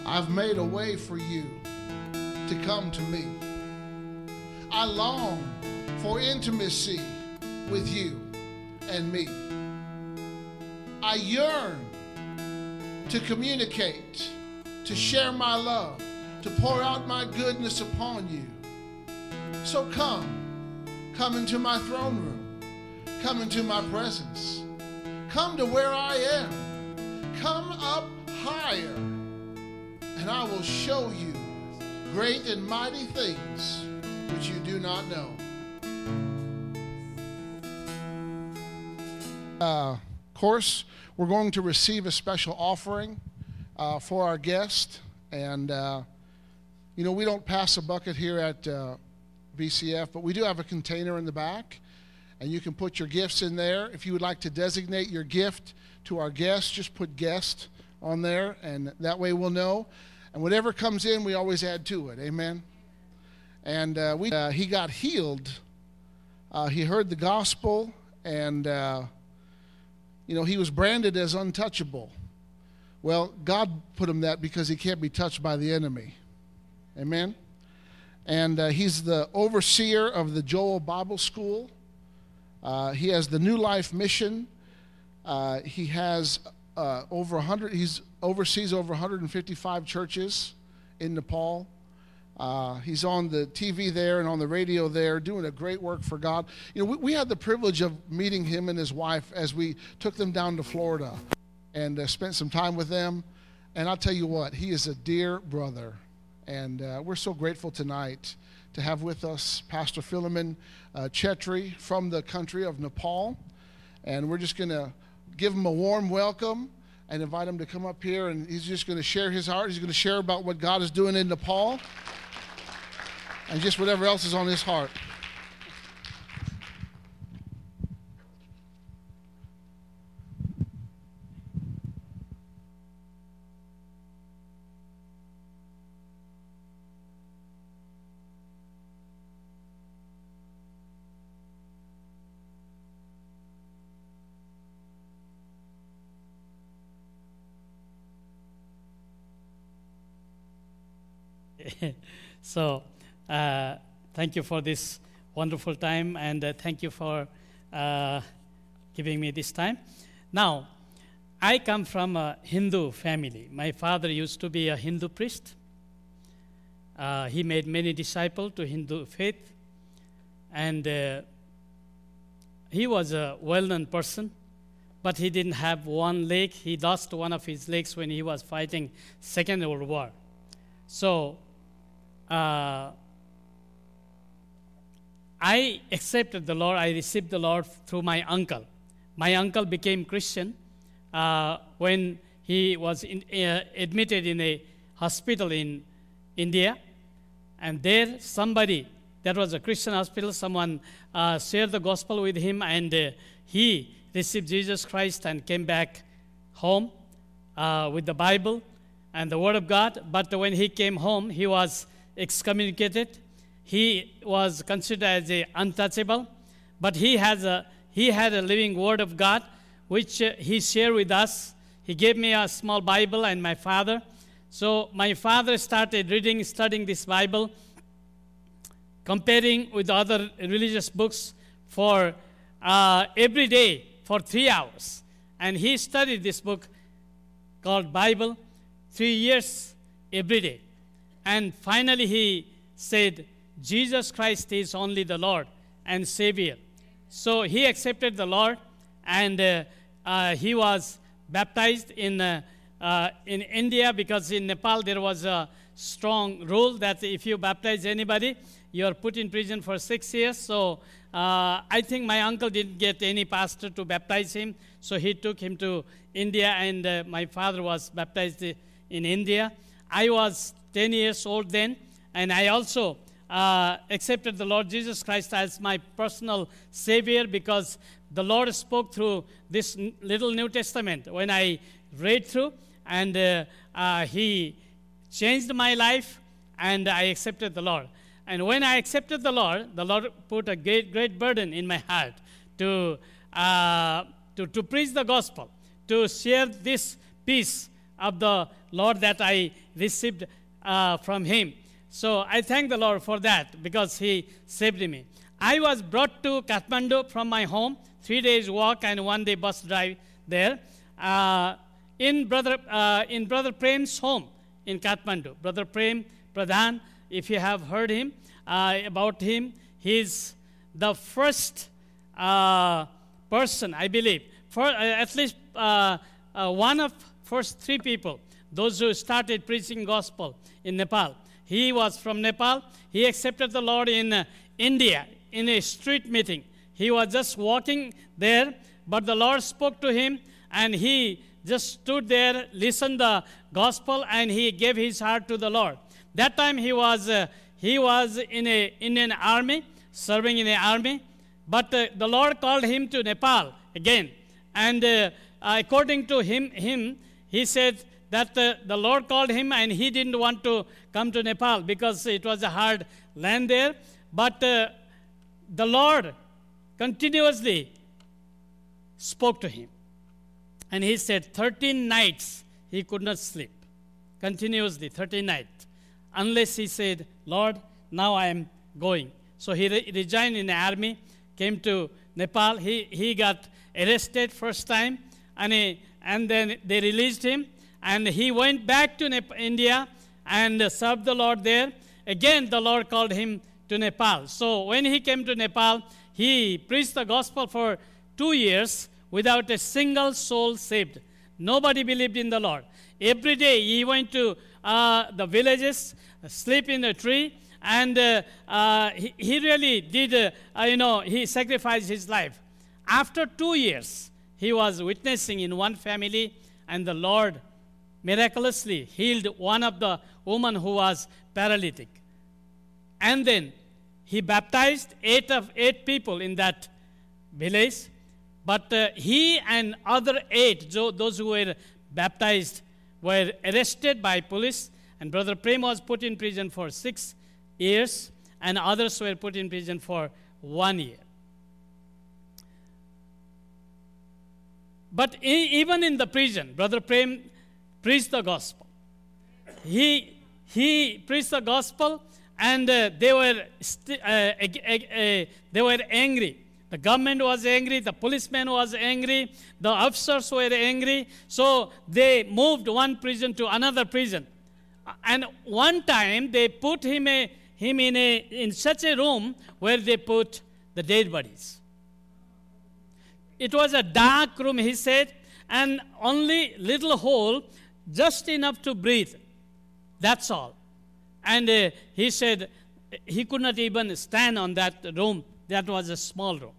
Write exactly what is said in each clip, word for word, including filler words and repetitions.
I've made a way for you to come to me. I long for intimacy with you and me. I yearn to communicate, to share my love, to pour out my goodness upon you. So come, come into my throne room, come into my presence, come to where I am, come up higher, and I will show you great and mighty things which you do not know. Uh, of course, we're going to receive a special offering uh, for our guest. And, uh, you know, we don't pass a bucket here at uh, V C F, but we do have a container in the back. And you can put your gifts in there. If you would like to designate your gift to our guest, just put guest on there, and that way we'll know. And whatever comes in, we always add to it. Amen. And uh, we uh, he got healed. Uh, he heard the gospel, and uh, you know, he was branded as untouchable. Well, God put him that because he can't be touched by the enemy. Amen. And uh, he's the overseer of the Joel Bible School. Uh, he has the New Life Mission. Uh, he has uh, over one hundred. He's oversees over one hundred fifty-five churches in Nepal. Uh, he's on the T V there and on the radio there, doing a great work for God. You know, we, we had the privilege of meeting him and his wife as we took them down to Florida and uh, spent some time with them. And I'll tell you what, he is a dear brother. And uh, we're so grateful tonight to have with us Pastor Philemon uh, Chetri from the country of Nepal. And we're just going to give him a warm welcome and invite him to come up here. And he's just going to share his heart. He's going to share about what God is doing in Nepal and just whatever else is on his heart. So, uh, thank you for this wonderful time, and uh, thank you for uh, giving me this time. Now, I come from a Hindu family. My father used to be a Hindu priest. Uh, he made many disciples to Hindu faith, and uh, he was a well-known person, but he didn't have one leg. He lost one of his legs when he was fighting Second World War. So, uh, I accepted the Lord. I received the Lord through my uncle. My uncle became Christian uh, when he was in, uh, admitted in a hospital in India. And there somebody, that was a Christian hospital, someone uh, shared the gospel with him, and uh, he received Jesus Christ and came back home uh, with the Bible and the Word of God. But when he came home, he was excommunicated. He was considered as a untouchable, but he has a he had a living Word of God, which uh, he shared with us. He gave me a small Bible and my father. So my father started reading, studying this Bible, comparing with other religious books for uh, every day for three hours. And he studied this book called Bible three years every day. And finally he said, Jesus Christ is only the Lord and Savior. So he accepted the Lord, and uh, uh, he was baptized in uh, uh, in India, because in Nepal there was a strong rule that if you baptize anybody, you are put in prison for six years. So uh, I think my uncle didn't get any pastor to baptize him, so he took him to India, and uh, my father was baptized in India. I was ten years old then, and I also uh, accepted the Lord Jesus Christ as my personal Savior, because the Lord spoke through this n- little New Testament when I read through, and uh, uh, He changed my life, and I accepted the Lord. And when I accepted the Lord, the Lord put a great, great burden in my heart to, uh, to, to preach the gospel, to share this peace of the Lord that I received uh, from him. So I thank the Lord for that because he saved me. I was brought to Kathmandu from my home, three days walk and one day bus drive there. Uh, in brother uh, in brother Prem's home in Kathmandu, brother Prem Pradhan, if you have heard him uh, about him, he's the first uh, person, I believe, for uh, at least uh, uh, one of first three people, those who started preaching gospel in Nepal. He was from Nepal. He accepted the Lord in uh, India in a street meeting. He was just walking there, but the Lord spoke to him, and he just stood there, listened the gospel, and he gave his heart to the Lord. That time he was uh, he was in a in an army, serving in an army, but uh, the Lord called him to Nepal again, and uh, according to him him he said that uh, the Lord called him, and he didn't want to come to Nepal because it was a hard land there, but uh, the Lord continuously spoke to him. And he said thirteen nights he could not sleep. Continuously, thirteen nights. Unless he said, Lord, now I am going. So he re- resigned in the army, came to Nepal. He, he got arrested first time, and, he, and then they released him. And he went back to Nep- India and uh, served the Lord there. Again, the Lord called him to Nepal. So when he came to Nepal, he preached the gospel for two years without a single soul saved. Nobody believed in the Lord. Every day he went to uh, the villages, sleep in a tree, and uh, uh, he, he really did, uh, uh, you know, he sacrificed his life. After two years, he was witnessing in one family, and the Lord miraculously healed one of the women who was paralytic. And then he baptized eight of eight people in that village. But uh, he and other eight, so those who were baptized, were arrested by police. And Brother Prem was put in prison for six years, and others were put in prison for one year. But e- even in the prison, Brother Prem preached the gospel. He he preached the gospel, and uh, they were st- uh, ag- ag- uh, they were angry. The government was angry, the policeman was angry, the officers were angry, so they moved one prison to another prison. And one time they put him, a, him in, a, in such a room where they put the dead bodies. It was a dark room, he said, and only little hole, just enough to breathe. That's all. And uh, he said he could not even stand on that room. That was a small room.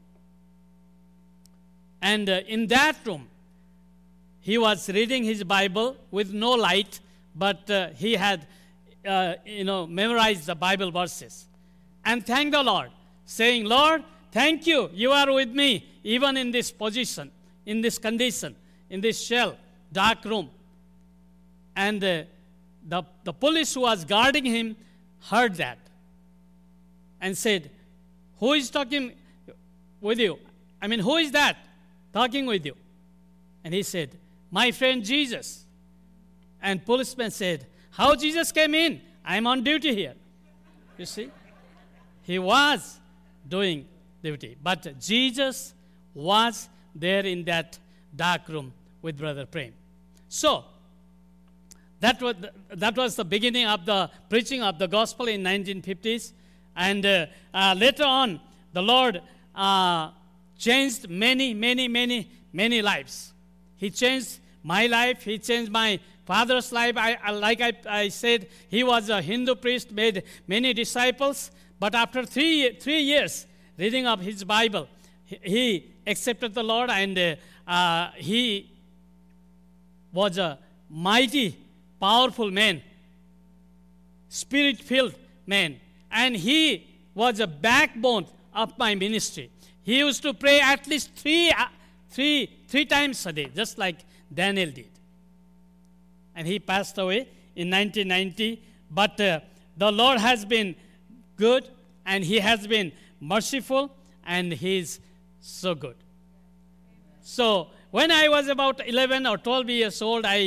And uh, in that room, he was reading his Bible with no light, but uh, he had, uh, you know, memorized the Bible verses. And thank the Lord, saying, Lord, thank you, you are with me, even in this position, in this condition, in this shell, dark room. And uh, the, the police who was guarding him heard that and said, who is talking with you? I mean, who is that talking with you? And he said, my friend Jesus. And policeman said, how Jesus came in? I'm on duty here. You see? He was doing duty. But Jesus was there in that dark room with Brother Prem. So, that was the, that was the beginning of the preaching of the gospel in nineteen fifties. And uh, uh, later on, the Lord uh, changed many, many, many, many lives. He changed my life. He changed my father's life. I, I, like I, I said, he was a Hindu priest, made many disciples. But after three, three years reading of his Bible, he, he accepted the Lord, and uh, uh, he was a mighty, powerful man, spirit-filled man. And he was a backbone of my ministry. He used to pray at least three, uh, three, three times a day, just like Daniel did. And he passed away in nineteen ninety. But uh, the Lord has been good, and he has been merciful, and he is so good. So when I was about eleven or twelve years old, I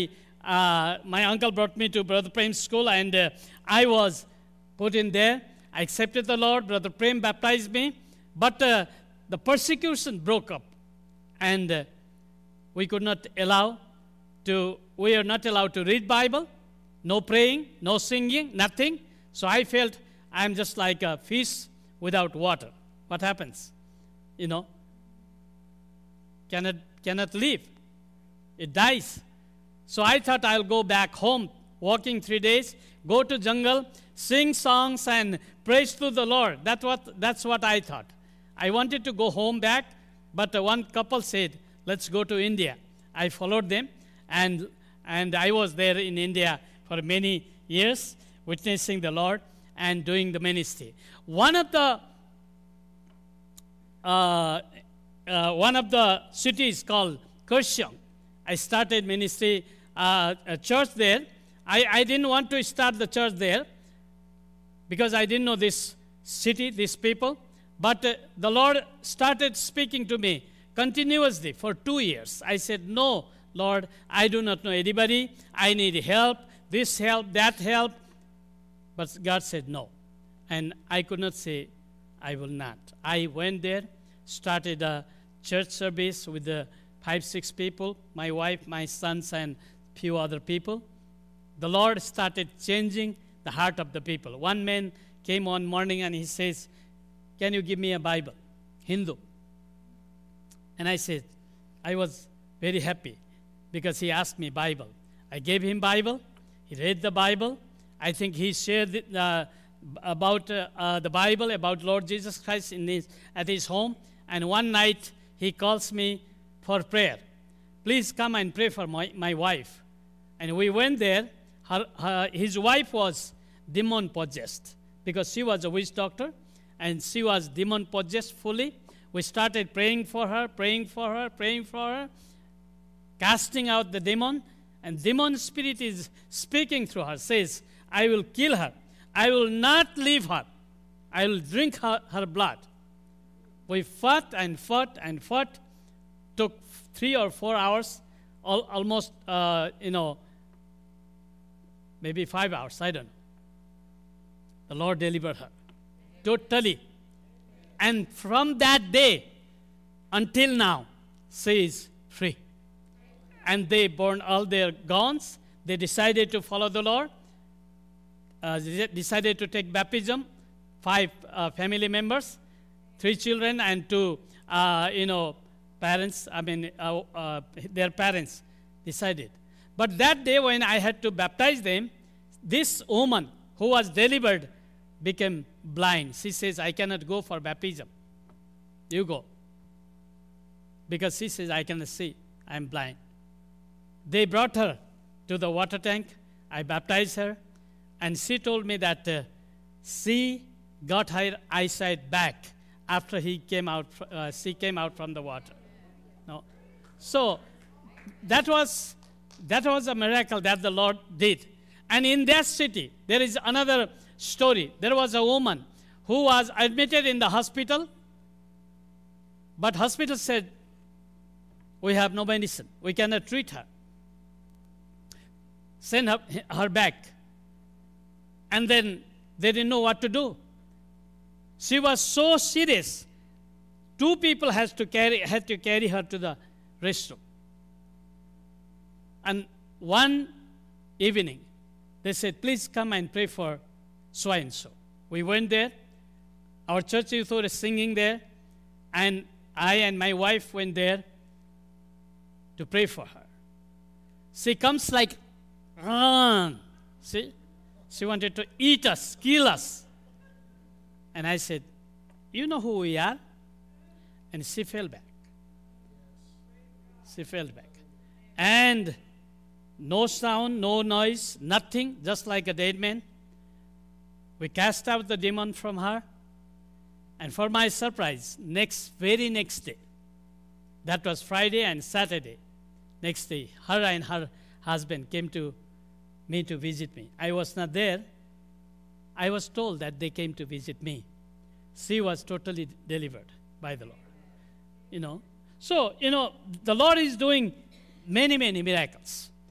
uh, my uncle brought me to Brother Prem's school, and uh, I was put in there. I accepted the Lord. Brother Prem baptized me. But uh, the persecution broke up, and uh, we could not allow to, we are not allowed to read Bible, no praying, no singing, nothing. So I felt I'm just like a fish without water. What happens? You know, cannot, cannot live. It dies. So I thought I'll go back home, walking three days, go to jungle, sing songs and praise to the Lord. That's what, that's what I thought. I wanted to go home back, but one couple said, let's go to India. I followed them, and, and I was there in India for many years, witnessing the Lord and doing the ministry. One of the uh, uh, one of the cities called Kurseong, I started ministry, uh, a church there. I, I didn't want to start the church there because I didn't know this city, these people. But uh, the Lord started speaking to me continuously for two years. I said, no, Lord, I do not know anybody. I need help, this help, that help. But God said no. And I could not say, I will not. I went there, started a church service with the five, six people, my wife, my sons, and few other people. The Lord started changing the heart of the people. One man came one morning and he says, can you give me a Bible, Hindu? And I said, I was very happy because he asked me Bible. I gave him Bible. He read the Bible. I think he shared it, uh, about uh, uh, the Bible, about Lord Jesus Christ in his, at his home. And one night he calls me for prayer. Please come and pray for my, my wife. And we went there. Her, her, his wife was demon possessed because she was a witch doctor and she was demon possessed fully. We started praying for her, praying for her, praying for her, casting out the demon. And demon spirit is speaking through her, says, I will kill her. I will not leave her. I will drink her, her blood. We fought and fought and fought. Took three or four hours, al- almost, uh, you know, maybe five hours, I don't know. The Lord delivered her. Totally. And from that day until now, she is free. And they burned all their guns. They decided to follow the Lord. Uh, they decided to take baptism. Five uh, family members, three children, and two, uh, you know, parents. I mean, uh, uh, their parents decided. But that day when I had to baptize them, this woman who was delivered became blind. She says, I cannot go for baptism. You go. Because she says, I cannot see. I am blind. They brought her to the water tank. I baptized her. And she told me that uh, she got her eyesight back after he came out. Uh, she came out from the water. No, so that was that was a miracle that the Lord did. And in that city, there is another story. There was a woman who was admitted in the hospital, but hospital said, we have no medicine. We cannot treat her. Send her, her back. And then they didn't know what to do. She was so serious. Two people has to carry, had to carry her to the restroom. And one evening, they said, please come and pray for so-and-so. We went there. Our church youth were singing there. And I and my wife went there to pray for her. She comes like, run. See? She wanted to eat us, kill us. And I said, you know who we are? And she fell back. She fell back. And no sound, no noise, nothing, just like a dead man. We cast out the demon from her. And for my surprise, next, very next day, that was Friday and Saturday, next day, her and her husband came to me to visit me. I was not there. I was told that they came to visit me. She was totally delivered by the Lord. You know, so, you know, the Lord is doing many, many miracles.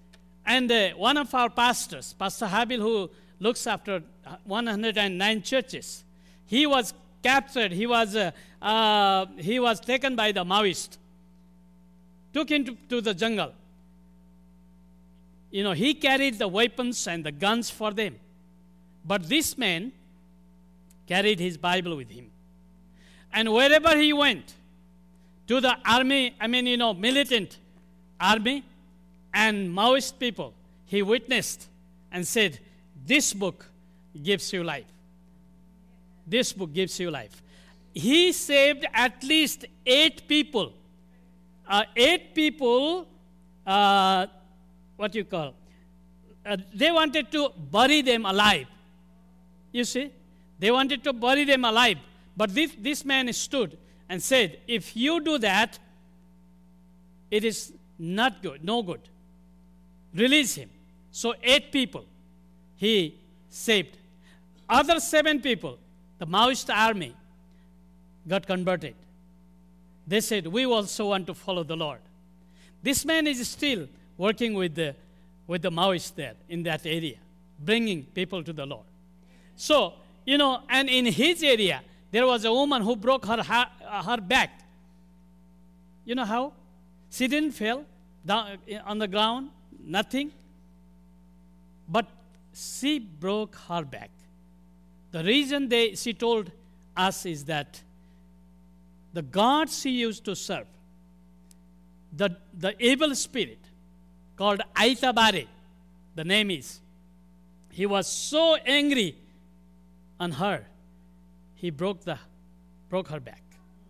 And uh, one of our pastors, Pastor Habil, who looks after one hundred nine churches, he was captured. He was, uh, uh, he was taken by the Maoist, took into to the jungle. You know, he carried the weapons and the guns for them. But this man carried his Bible with him. And wherever he went, to the army, I mean, you know, militant army and Maoist people, he witnessed and said, this book gives you life. This book gives you life. He saved at least eight people. Uh, eight people, uh, what you call, uh, they wanted to bury them alive. You see? They wanted to bury them alive. But this, this man stood and said, if you do that, it is not good, no good. Release him. So eight people he saved. Other seven people, the Maoist army, got converted. They said, we also want to follow the Lord. This man is still working with the, with the Maoists there in that area, bringing people to the Lord. So, you know, and in his area, there was a woman who broke her, her, her back. You know how? She didn't fall down on the ground, nothing. But she broke her back. The reason they, she told us is that the God she used to serve, the, the evil spirit called Aitabare, the name is, he was so angry on her, he broke, the, broke her back.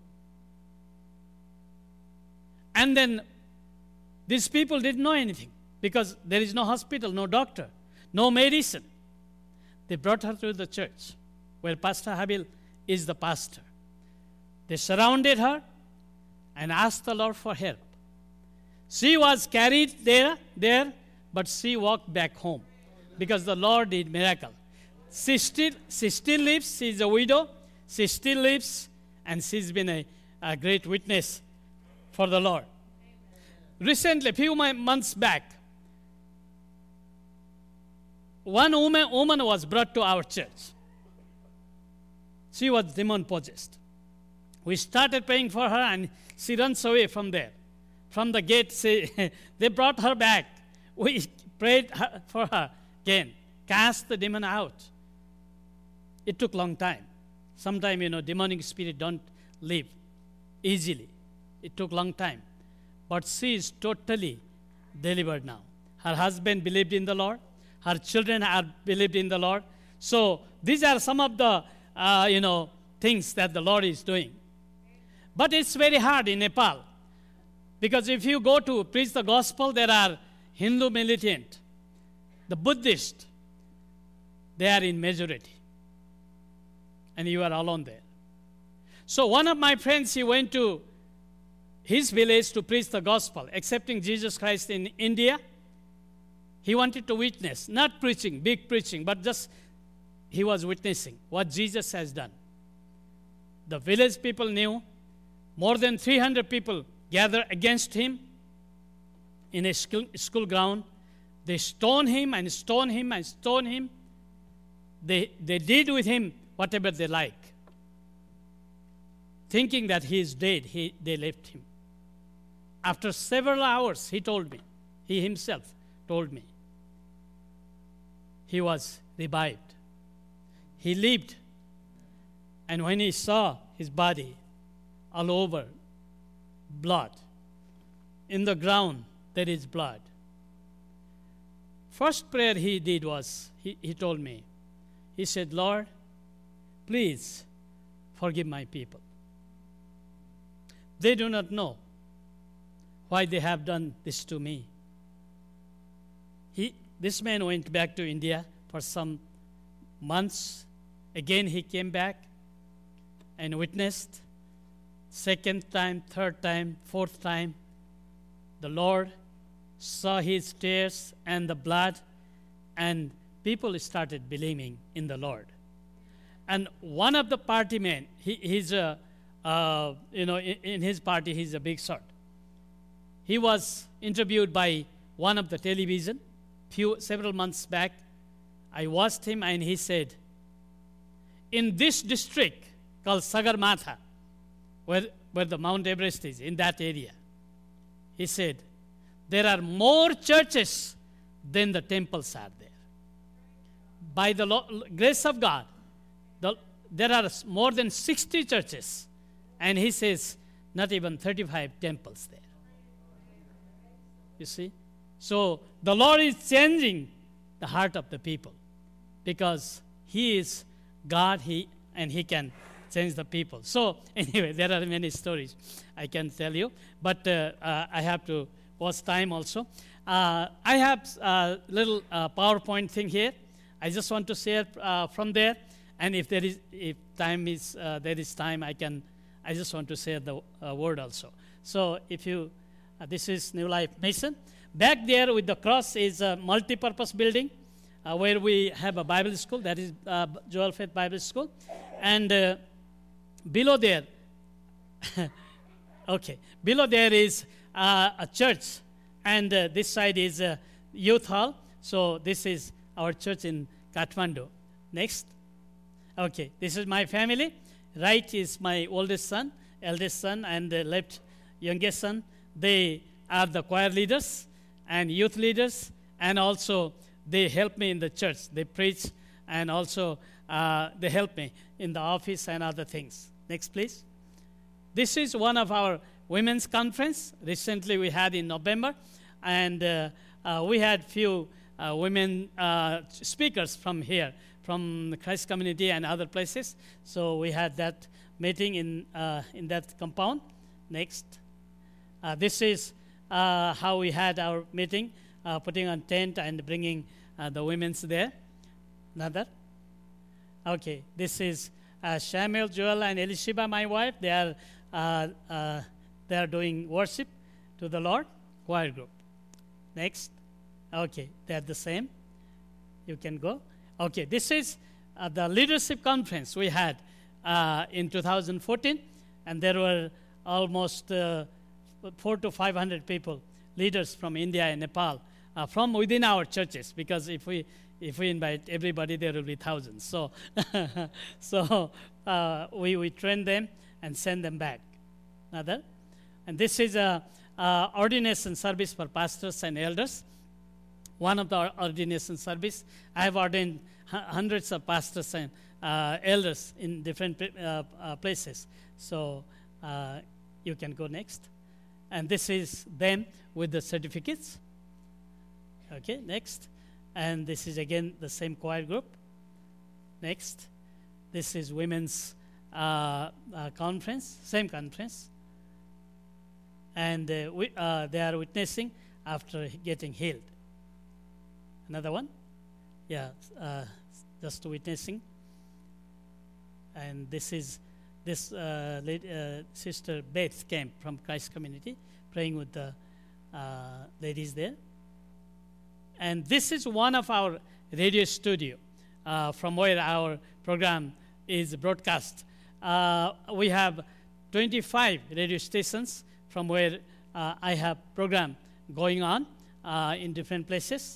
And then these people didn't know anything because there is no hospital, no doctor, no medicine. They brought her to the church where Pastor Habil is the pastor. They surrounded her and asked the Lord for help. She was carried there, there, but she walked back home because the Lord did miracle. She still, she still lives. She's a widow. She still lives, and she's been a, a great witness for the Lord. Recently, a few months back, one woman, woman was brought to our church. She was demon-possessed. We started praying for her, and she runs away from there. From the gate, she, they brought her back. We prayed her, for her again, cast the demon out. It took a long time. Sometimes, you know, demonic spirit don't leave easily. It took a long time. But she is totally delivered now. Her husband believed in the Lord. Her children are believed in the Lord. So these are some of the, uh, you know, things that the Lord is doing. But it's very hard in Nepal. Because if you go to preach the gospel, there are Hindu militant. The Buddhist, they are in majority. And you are alone there. So one of my friends, he went to his village to preach the gospel, accepting Jesus Christ in India. He wanted to witness, not preaching, big preaching, but just he was witnessing what Jesus has done. The village people knew. More than three hundred people gathered against him in a school, school ground. They stoned him and stoned him and stoned him. They, they did with him whatever they like. Thinking that he is dead, he, they left him. After several hours, he told me, he himself told me, he was revived. He lived. And when he saw his body all over, blood, in the ground there is blood. First prayer he did was, he, he told me, he said, Lord, please forgive my people. They do not know why they have done this to me. He, this man went back to India for some months. Again, he came back and witnessed. Second time, third time, fourth time, the Lord saw his tears and the blood, and people started believing in the Lord. And one of the party men, he, he's a, uh, you know, in, in his party, he's a big shot. He was interviewed by one of the television, few several months back, I watched him and he said, in this district called Sagarmatha, where, where the Mount Everest is, in that area, he said, there are more churches than the temples are there. By the lo- grace of God, the, there are more than sixty churches, and he says, not even thirty-five temples there. You see? So the Lord is changing the heart of the people because He is God, He and He can change the people. So anyway, there are many stories I can tell you, but uh, uh, I have to watch time also. Uh, I have a little uh, PowerPoint thing here. I just want to share uh, from there, and if there is, if time is, uh, there is time, I can. I just want to share the uh, word also. So if you, uh, this is New Life Mason. Back there with the cross is a multi-purpose building uh, where we have a Bible school. That is uh, Joel Faith Bible School. And uh, below there, okay, below there is uh, a church. And uh, this side is a youth hall. So this is our church in Kathmandu. Next. Okay, this is my family. Right is my oldest son, eldest son, and the left youngest son. They are the choir leaders and youth leaders, and also they help me in the church. They preach, and also uh, they help me in the office and other things. Next, please. This is one of our women's conference. Recently we had in November, and uh, uh, we had few uh, women uh, speakers from here, from the Christ community and other places. So we had that meeting in uh, in that compound. Next. Uh, this is uh, how we had our meeting, uh, putting on tent and bringing uh, the women's there. Another. Okay, this is uh, Samuel, Joel, and Elisheba, my wife. They are uh, uh, they are doing worship to the Lord. Choir group. Next. Okay, they are the same. You can go. Okay, this is uh, the leadership conference we had uh, in two thousand fourteen, and there were almost uh, four to five hundred people, leaders from India and Nepal, uh, from within our churches. Because if we if we invite everybody, there will be thousands. So, so uh, we we train them and send them back. Another, and this is a, a ordination service for pastors and elders. One of the ordination service, I have ordained hundreds of pastors and uh, elders in different uh, uh, places. So uh, you can go next. And this is them with the certificates. Okay, next. And this is again the same choir group. Next. This is women's uh, uh, conference, same conference. And uh, we, uh, they are witnessing after getting healed. Another one? Yeah, uh, just witnessing. And this is this uh, lady, uh, Sister Beth came from Christ Community, praying with the uh, ladies there. And this is one of our radio studio uh, from where our program is broadcast. Uh, we have twenty-five radio stations from where uh, I have program going on uh, in different places.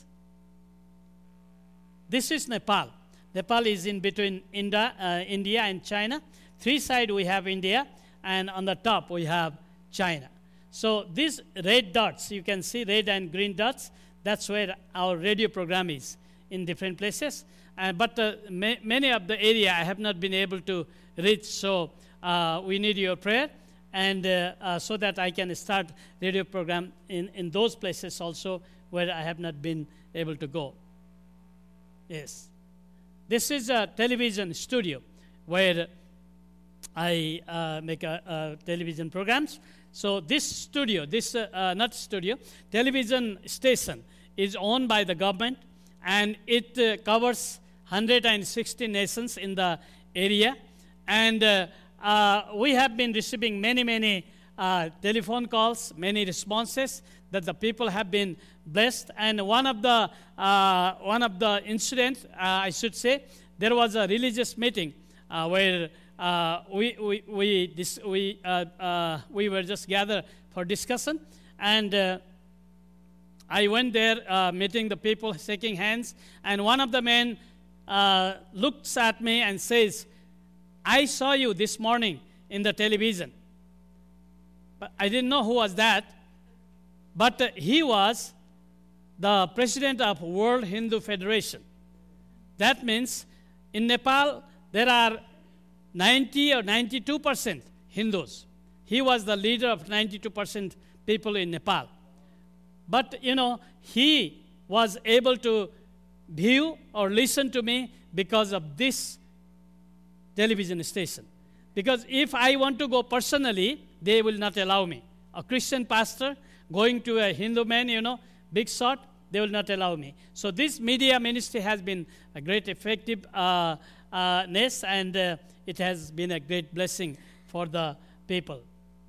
This is Nepal. Nepal is in between India, uh, India and China. Three sides we have India, and on the top we have China. So these red dots, you can see red and green dots, that's where our radio program is in different places. Uh, but uh, ma- many of the area I have not been able to reach, so uh, we need your prayer, and uh, uh, so that I can start radio program in, in those places also where I have not been able to go. Yes. This is a television studio where I uh, make a, a television programs. So this studio, this uh, uh, not studio, television station is owned by the government, and it uh, covers one hundred sixty nations in the area. And uh, uh, we have been receiving many, many uh, telephone calls, many responses that the people have been blessed. And one of the uh, one of the incidents, uh, I should say, there was a religious meeting uh, where uh, we we we dis- we uh, uh, we were just gathered for discussion, and uh, I went there uh, meeting the people, shaking hands, and one of the men uh, looks at me and says, I saw you this morning in the television. But I didn't know who was that, but uh, he was the president of World Hindu Federation. That means in Nepal, there are ninety or ninety-two percent Hindus. He was the leader of ninety-two percent people in Nepal. But, you know, he was able to view or listen to me because of this television station. Because if I want to go personally, they will not allow me. A Christian pastor going to a Hindu man, you know, big shot, they will not allow me. So this media ministry has been a great effectiveness, uh, uh, and uh, it has been a great blessing for the people.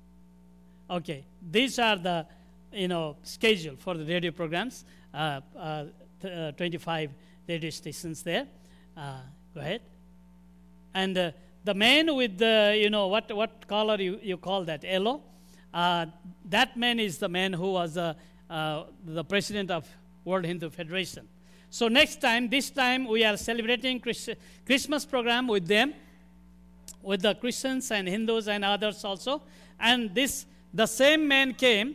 Okay, these are the, you know, schedule for the radio programs. Uh, uh, th- uh, twenty-five radio stations there. Uh, go ahead. And uh, the man with the, you know, what what color you, you call that, yellow? Uh, that man is the man who was uh, uh, the president of World Hindu Federation. So next time, this time we are celebrating Christ- Christmas program with them, with the Christians and Hindus and others also. And this, the same man came,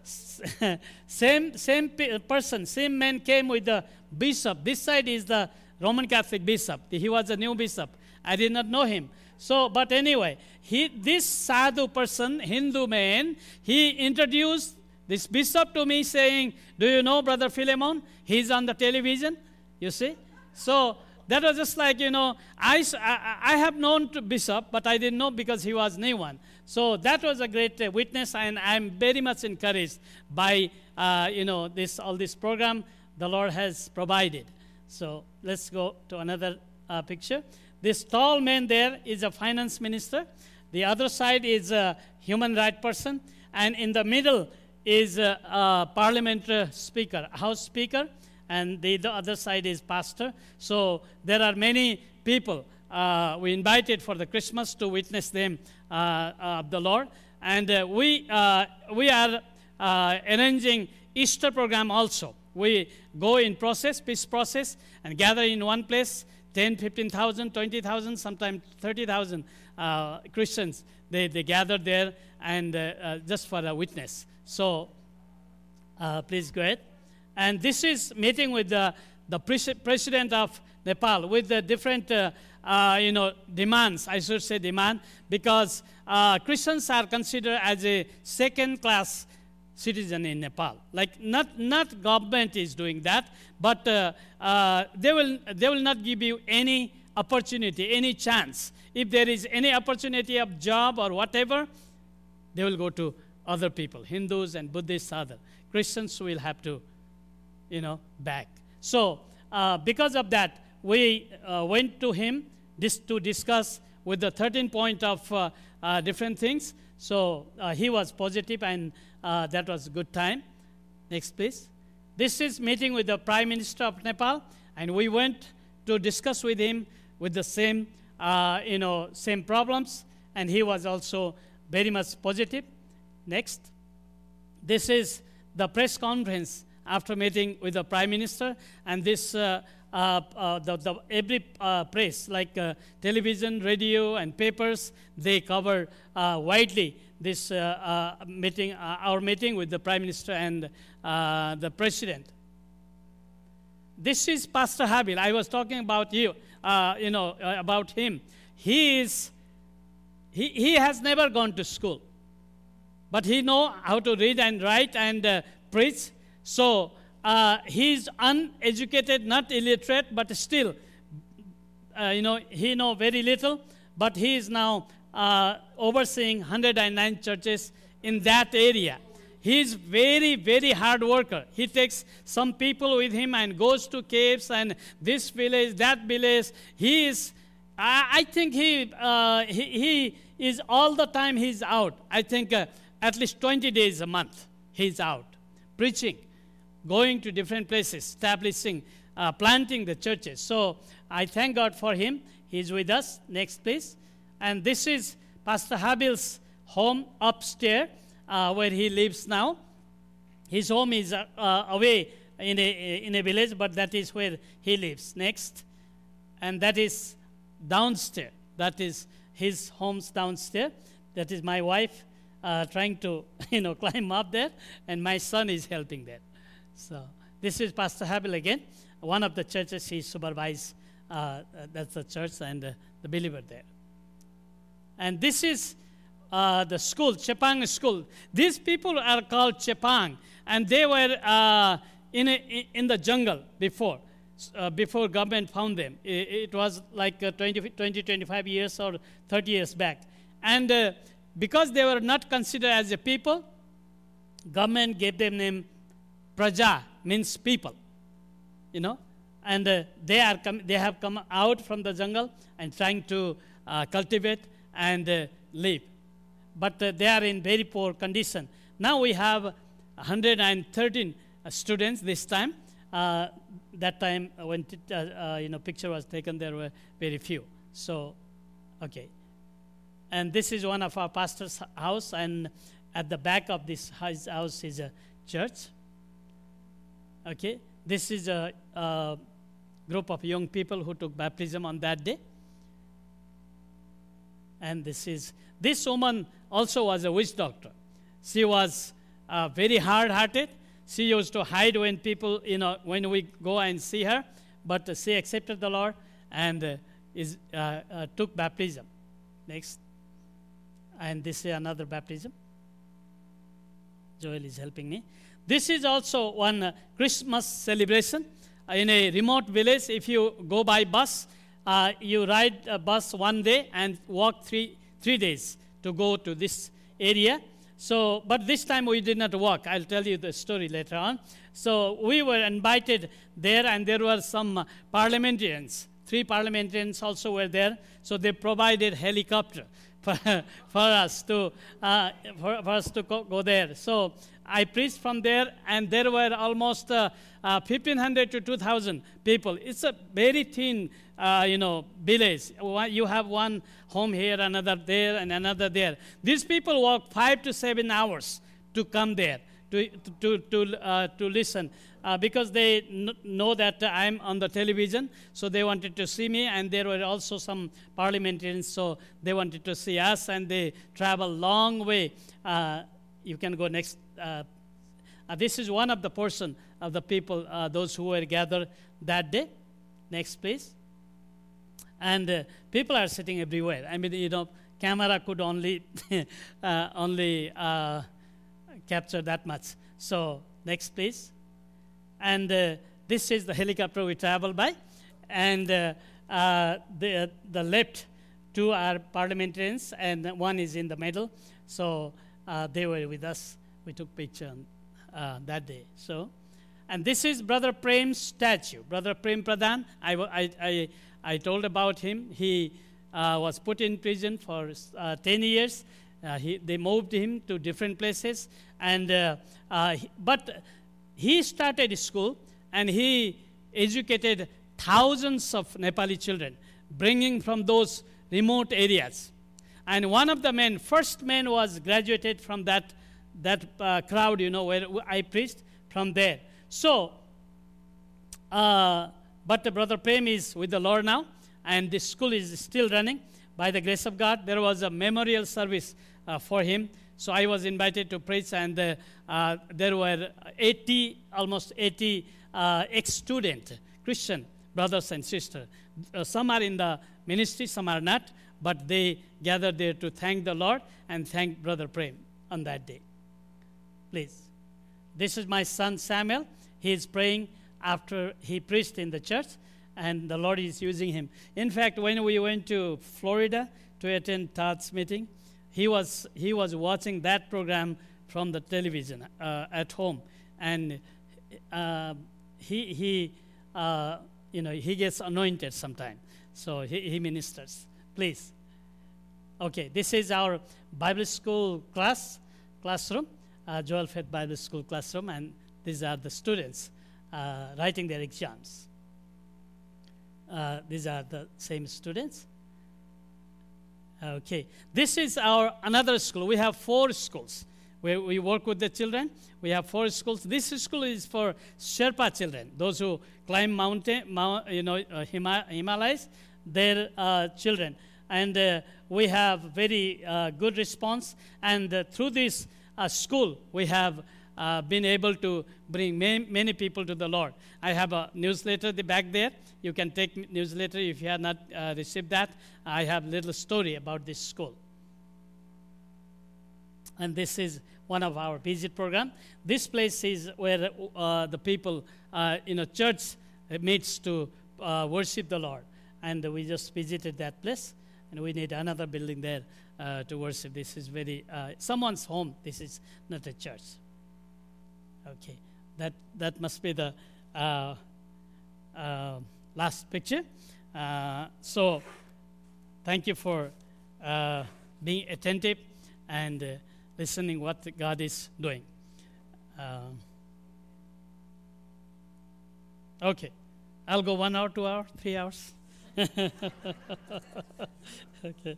same same pe- person, same man came with the bishop. This side is the Roman Catholic bishop. He was a new bishop. I did not know him. So, but anyway, he, this sadhu person, Hindu man, he introduced this bishop to me saying, do you know Brother Philemon? He's on the television, you see. So that was just like, you know, I, I, I have known to bishop, but I didn't know because he was new one. So that was a great uh, witness, and I'm very much encouraged by, uh, you know, this all this program the Lord has provided. So let's go to another uh, picture. This tall man there is a finance minister. The other side is a human rights person. And in the middle is a, a parliament uh, speaker, house speaker. And the, the other side is pastor. So there are many people uh, we invited for the Christmas to witness them uh, of the Lord. And uh, we, uh, we are uh, arranging Easter program also. We go in process, peace process, and gather in one place, ten, fifteen thousand, twenty thousand, sometimes thirty thousand uh, Christians. They, they gather there and uh, uh, just for a witness. So uh, please go ahead. And this is meeting with the, the pres- president of Nepal with the different, uh, uh, you know, demands, I should say demand, because uh, Christians are considered as a second-class citizen in Nepal. Like not not government is doing that, but uh, uh, they will they will not give you any opportunity, any chance. If there is any opportunity of job or whatever, they will go to other people, Hindus and Buddhists, other Christians will have to, you know, back. So uh, because of that, we uh, went to him this to discuss with the thirteen point of uh, uh, different things. So uh, he was positive, and uh, that was a good time. Next, please. This is meeting with the Prime Minister of Nepal, and we went to discuss with him with the same, uh, you know, same problems, and he was also very much positive. Next. This is the press conference after meeting with the Prime Minister, and this uh, uh, uh, the, the every uh, press like uh, television, radio, and papers, they cover uh, widely this uh, uh, meeting, uh, our meeting with the Prime Minister and uh, the President. This is Pastor Habil. I was talking about you, uh, you know, uh, about him. He is he he has never gone to school, but he know how to read and write and uh, preach. So uh, he's uneducated, not illiterate, but still, uh, you know, he know very little. But he is now uh, overseeing one hundred nine churches in that area. He is very, very hard worker. He takes some people with him and goes to caves and this village, that village. He is, I, I think he, uh, he he is all the time he's out. I think uh, at least twenty days a month he's out preaching, going to different places, establishing, uh, planting the churches. So I thank God for him. He's with us. Next, please. And this is Pastor Habil's home upstairs, uh, where he lives now. His home is uh, uh, away in a, in a village, but that is where he lives. Next. And that is downstairs. That is his home's downstairs. That is my wife uh, trying to, you know, climb up there, and my son is helping there. So this is Pastor Habil again. One of the churches he supervises. Uh, that's the church and uh, the believer there. And this is uh, the school, Chepang School. These people are called Chepang, and they were uh, in a, in the jungle before. Uh, before government found them. It, it was like uh, twenty, twenty, twenty-five years or thirty years back. And uh, because they were not considered as a people, government gave them name Praja, means people, you know. And uh, they are com- they have come out from the jungle and trying to uh, cultivate and uh, live. But uh, they are in very poor condition. Now we have one hundred thirteen uh, students this time. Uh, that time uh, when t- uh, uh, you know picture was taken, there were very few. So, okay. And this is one of our pastor's house, and at the back of this house is a church. Okay. This is a, a group of young people who took baptism on that day. And this is, this woman also was a witch doctor. She was uh, very hard-hearted. She used to hide when people, you know, when we go and see her. But uh, she accepted the Lord and uh, is uh, uh, took baptism. Next. And this is another baptism. Joel is helping me. This is also one uh, Christmas celebration uh, in a remote village. If you go by bus, uh, you ride a bus one day and walk three three days to go to this area. So, but this time we did not walk. I'll tell you the story later on. So we were invited there, and there were some uh, parliamentarians. Three parliamentarians also were there. So they provided helicopter for, for us to uh, for, for us to go, go there. So I preached from there, and there were almost uh, uh, fifteen hundred to two thousand people. It's a very thin, uh, you know, village. You have one home here, another there, and another there. These people walk five to seven hours to come there to to to uh, to listen, uh, because they n- know that I'm on the television, so they wanted to see me, and there were also some parliamentarians, so they wanted to see us, and they travel long way. Uh, you can go next. Uh, uh, this is one of the portion of the people, uh, those who were gathered that day. Next, please. And uh, people are sitting everywhere. I mean, you know, camera could only uh, only uh, capture that much. So next, please. And uh, this is the helicopter we travel by. And uh, uh, the the left two are parliamentarians, and one is in the middle. So uh, they were with us. We took picture on, uh, that day. So, and this is Brother Prem's statue. Brother Prem Pradhan. I I I, I told about him. He uh, was put in prison for uh, ten years. Uh, he, they moved him to different places, and uh, uh, he, but he started school, and he educated thousands of Nepali children, bringing from those remote areas. And one of the men, first man, was graduated from that that uh, crowd, you know, where I preached, from there. So, uh, but the Brother Prem is with the Lord now, and this school is still running. By the grace of God, there was a memorial service uh, for him. So I was invited to preach, and uh, uh, there were eighty, almost eighty uh, ex-student Christian brothers and sisters. Uh, some are in the ministry, some are not, but they gathered there to thank the Lord and thank Brother Prem on that day. Please. This is my son Samuel. He is praying after he preached in the church, and the Lord is using him. In fact, when we went to Florida to attend Todd's meeting, he was he was watching that program from the television uh, at home, and uh, he he uh, you know he gets anointed sometime, so he, he ministers. Please. Okay, this is our Bible school class classroom, uh, Joel Faith Bible School classroom, and these are the students uh, writing their exams. Uh, these are the same students. Okay, this is our another school. We have four schools. where we work with the children. We have four schools. This school is for Sherpa children, those who climb mountain, mount, you know, uh, Hima- Himalayas, their uh, children. And uh, we have very uh, good response. And uh, through this uh, school, we have uh, been able to bring many, many people to the Lord. I have a newsletter back there. You can take newsletter if you have not uh, received that. I have a little story about this school. And this is one of our visit program. This place is where uh, the people uh, in a church meets to uh, worship the Lord. And we just visited that place, and we need another building there uh, to worship. This is very, uh, someone's home. This is not a church. Okay, that, that must be the uh, uh, last picture. Uh, so thank you for uh, being attentive and uh, listening what God is doing. Um, okay, I'll go one hour, two hour, three hours. okay.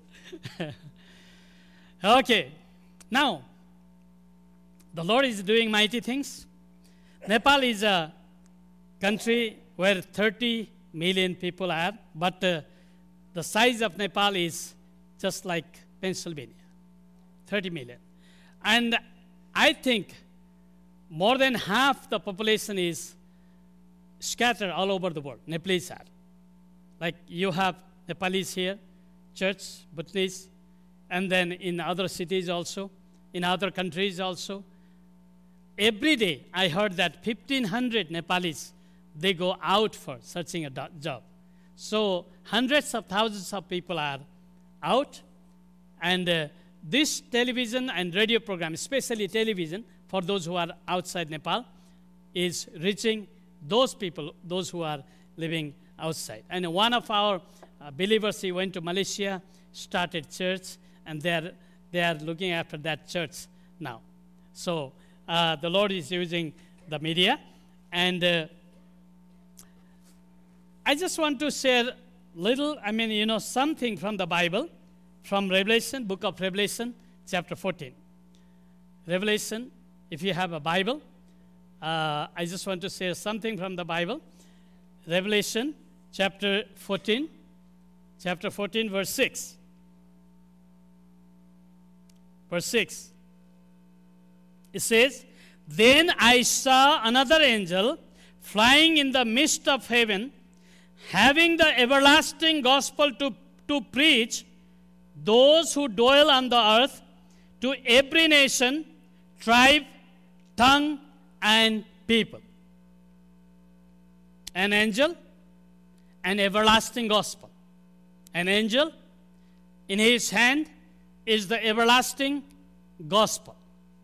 okay. Now, the Lord is doing mighty things. Nepal is a country where thirty million people are, but uh, the size of Nepal is just like Pennsylvania, thirty million. And I think more than half the population is scattered all over the world. Nepalese are. Like you have Nepalese here, church, Bhutanese, and then in other cities also, in other countries also. Every day I heard that fifteen hundred Nepalese, they go out for searching a do- job. So hundreds of thousands of people are out, and uh, this television and radio program, especially television, for those who are outside Nepal, is reaching those people, those who are living outside. And one of our uh, believers, he went to Malaysia, started church, and they are, they are looking after that church now. So uh, the Lord is using the media. And uh, I just want to share little, I mean, you know, something from the Bible, from Revelation, book of Revelation, chapter fourteen. Revelation, if you have a Bible, uh, I just want to share something from the Bible. Revelation, chapter fourteen, chapter fourteen, verse six. Verse six. It says, "Then I saw another angel flying in the midst of heaven, having the everlasting gospel to, to preach those who dwell on the earth, to every nation, tribe, tongue, and people." An angel, an everlasting gospel. An angel, in his hand is the everlasting gospel.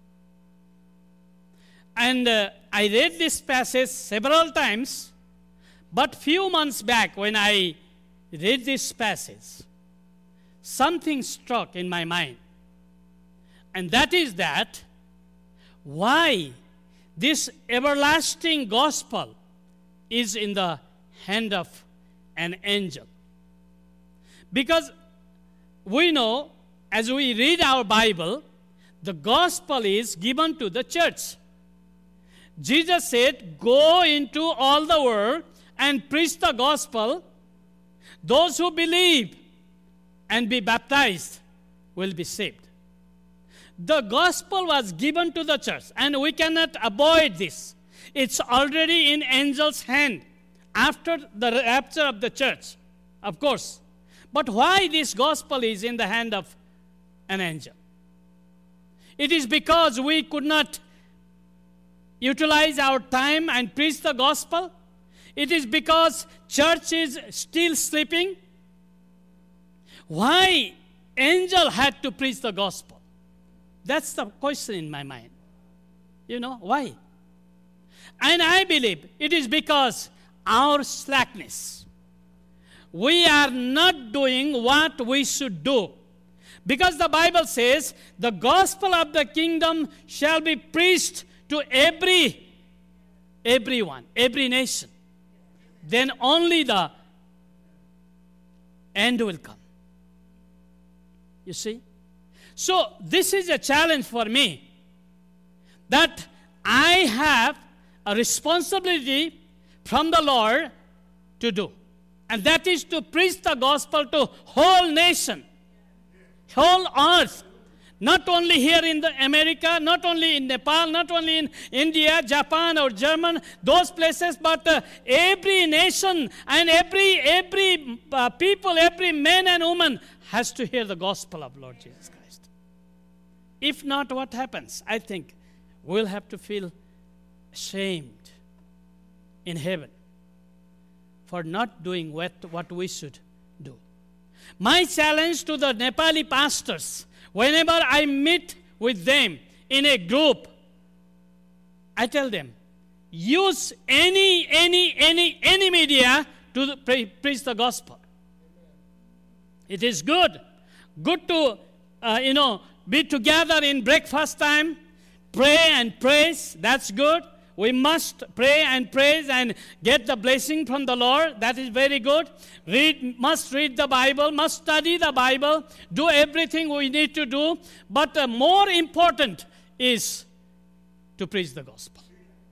And uh, I read this passage several times, but few months back when I read this passage, something struck in my mind. And that is that why this everlasting gospel is in the hand of an angel. Because we know, as we read our Bible, the gospel is given to the church. Jesus said, "Go into all the world and preach the gospel. Those who believe and be baptized will be saved." The gospel was given to the church, and we cannot avoid this. It's already in angels' hand after the rapture of the church, of course. But why this gospel is in the hand of an angel? It is because we could not utilize our time and preach the gospel. It is because church is still sleeping. Why angel had to preach the gospel? That's the question in my mind. You know, why? And I believe it is because our slackness. We are not doing what we should do. Because the Bible says, the gospel of the kingdom shall be preached to every, everyone, every nation. Then only the end will come. You see? So this is a challenge for me. that I have a responsibility from the Lord to do. And that is to preach the gospel to whole nation, whole earth. Not only here in the America, not only in Nepal, not only in India, Japan, or German, those places, but uh, every nation and every every uh, people, every man and woman has to hear the gospel of Lord Jesus Christ. If not, what happens? I think we'll have to feel ashamed in heaven for not doing what, what we should do. My challenge to the Nepali pastors, whenever I meet with them in a group, I tell them, use any, any, any, any media to the, pre- preach the gospel. It is good. Good to, uh, you know, be together in breakfast time, pray and praise. That's good. We must pray and praise and get the blessing from the Lord. That is very good. Read, must read the Bible, must study the Bible, do everything we need to do. But uh, more important is to preach the gospel.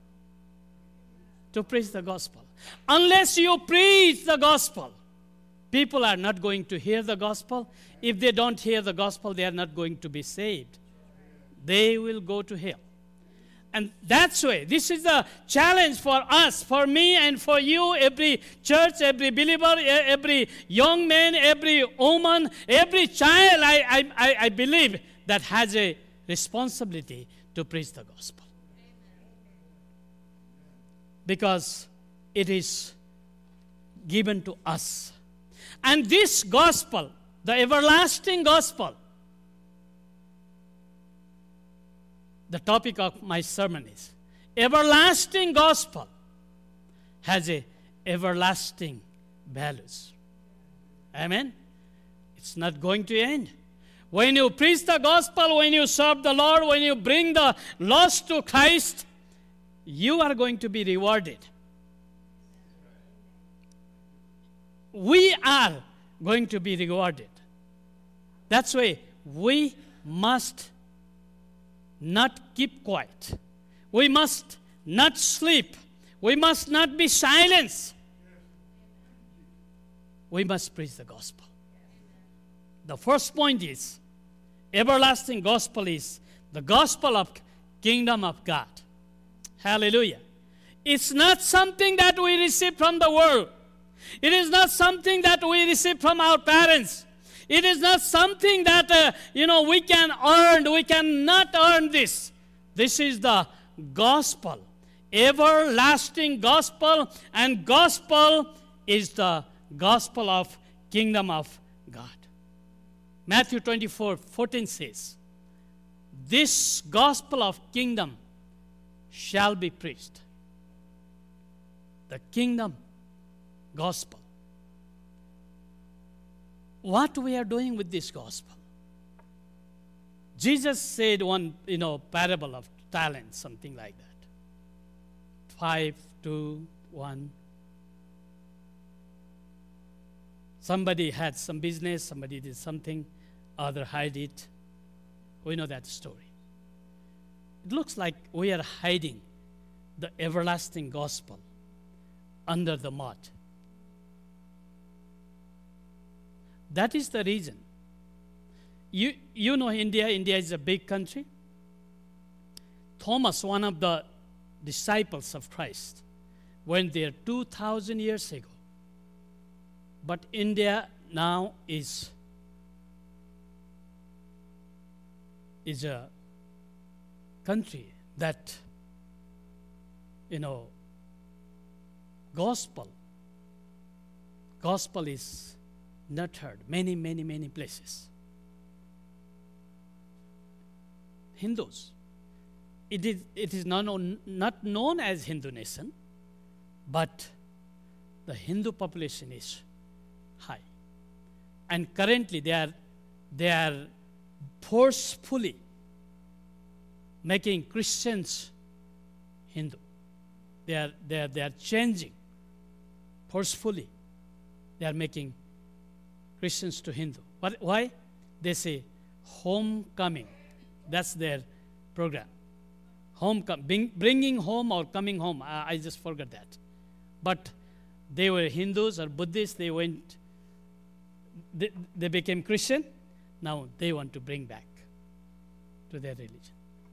To preach the gospel. Unless you preach the gospel, people are not going to hear the gospel. If they don't hear the gospel, they are not going to be saved. They will go to hell. And that's why this is a challenge for us, for me and for you, every church, every believer, every young man, every woman, every child, I, I, I believe, that has a responsibility to preach the gospel. Because it is given to us. And this gospel, the everlasting gospel, the topic of my sermon is, everlasting gospel has a everlasting values. Amen? It's not going to end. When you preach the gospel, when you serve the Lord, when you bring the lost to Christ, you are going to be rewarded. We are going to be rewarded. That's why we must not keep quiet. We must not sleep. We must not be silent. We must preach the gospel. The first point is, everlasting gospel is the gospel of kingdom of God. Hallelujah. It's not something that we receive from the world. It is not something that we receive from our parents. It is not something that, uh, you know, we can earn. We cannot earn this. This is the gospel. Everlasting gospel. And gospel is the gospel of kingdom of God. Matthew twenty-four fourteen says, this gospel of kingdom shall be preached. The kingdom gospel. What we are doing with this gospel? Jesus said one, you know, parable of talents, something like that. Five, two, one. Somebody had some business, somebody did something, other hid it. We know that story. It looks like we are hiding the everlasting gospel under the mud. That is the reason. You, you know India. India is a big country. Thomas, one of the disciples of Christ, went there two thousand years ago. But India now is, is a country that, you know, gospel, gospel is not heard. Many, many, many places. Hindus. It is, it is not known, not known as Hindu nation, but the Hindu population is high. And currently they are, they are forcefully making Christians Hindu. They are, they are, they are changing forcefully. They are making Christians to Hindu. But why? They say homecoming. That's their program. home, bring, bringing home or coming home. I, I just forgot that. But they were Hindus or Buddhists. They went, they, they became Christian. Now they want to bring back to their religion.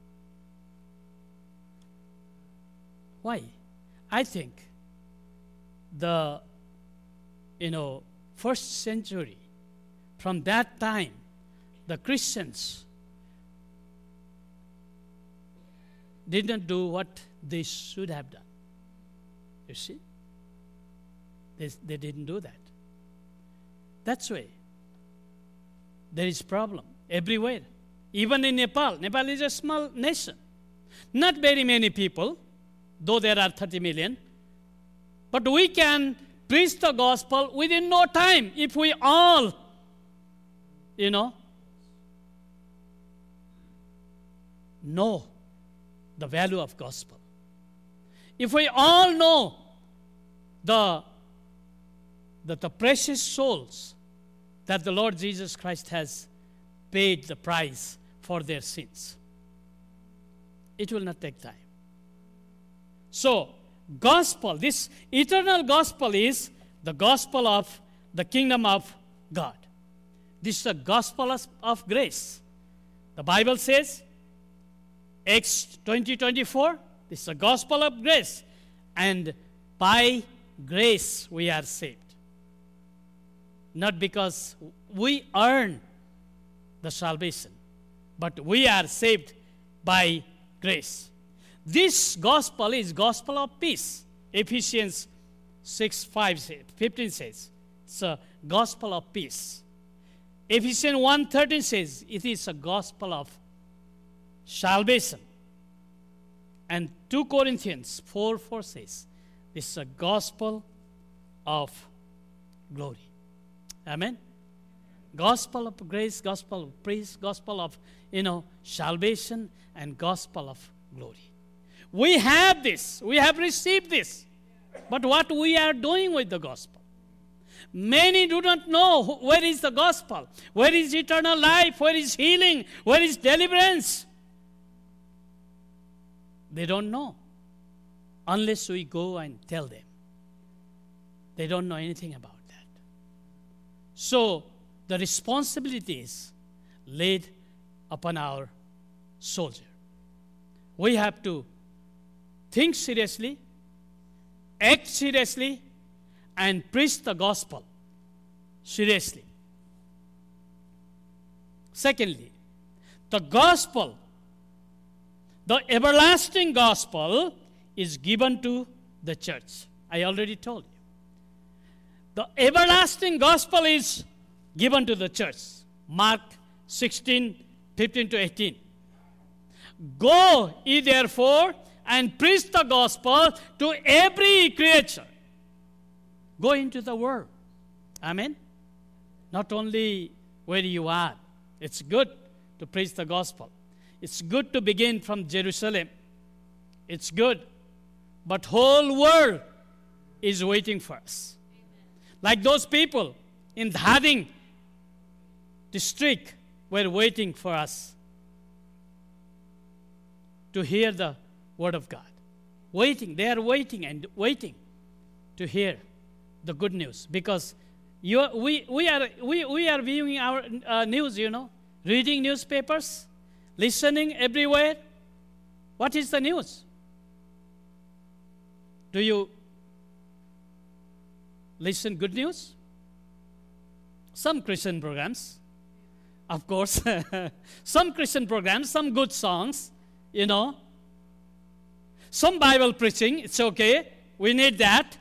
Why? I think the, you know, first century, from that time, the Christians didn't do what they should have done. You see? They, they didn't do that. That's why there is problem everywhere. Even in Nepal. Nepal is a small nation. Not very many people, though there are thirty million. But we can preach the gospel within no time if we all, you know, know the value of gospel. If we all know the, the, the precious souls that the Lord Jesus Christ has paid the price for their sins, it will not take time. So, gospel, this eternal gospel is the gospel of the kingdom of God. This is the gospel of, of grace. The Bible says, Acts twenty twenty-four, this is the gospel of grace. And by grace we are saved. Not because we earn the salvation, but we are saved by grace. This gospel is gospel of peace. Ephesians six, five, fifteen says, it's a gospel of peace. Ephesians one thirteen says, it is a gospel of salvation. And two Corinthians four, four says, this is a gospel of glory. Amen? Gospel of grace, gospel of praise, gospel of, you know, salvation, and gospel of glory. We have this. We have received this. But what we are doing with the gospel? Many do not know where is the gospel, where is eternal life, where is healing, where is deliverance. They don't know unless we go and tell them. They don't know anything about that. So the responsibility is laid upon our soldier. We have to think seriously, act seriously, and preach the gospel seriously. Secondly, the gospel, the everlasting gospel, is given to the church. I already told you. The everlasting gospel is given to the church. Mark sixteen, fifteen to eighteen. Go ye therefore and preach the gospel to every creature. Go into the world. Amen? Not only where you are. It's good to preach the gospel. It's good to begin from Jerusalem. It's good. But whole world is waiting for us. Like those people in Dhading district were waiting for us to hear the word of God. Waiting. They are waiting and waiting to hear the good news. Because you are, we, we, are, we, we are viewing our uh, news, you know, reading newspapers, listening everywhere. What is the news? Do you listen good news? Some Christian programs, of course. Some Christian programs, some good songs, you know. Some Bible preaching, it's okay. We need that.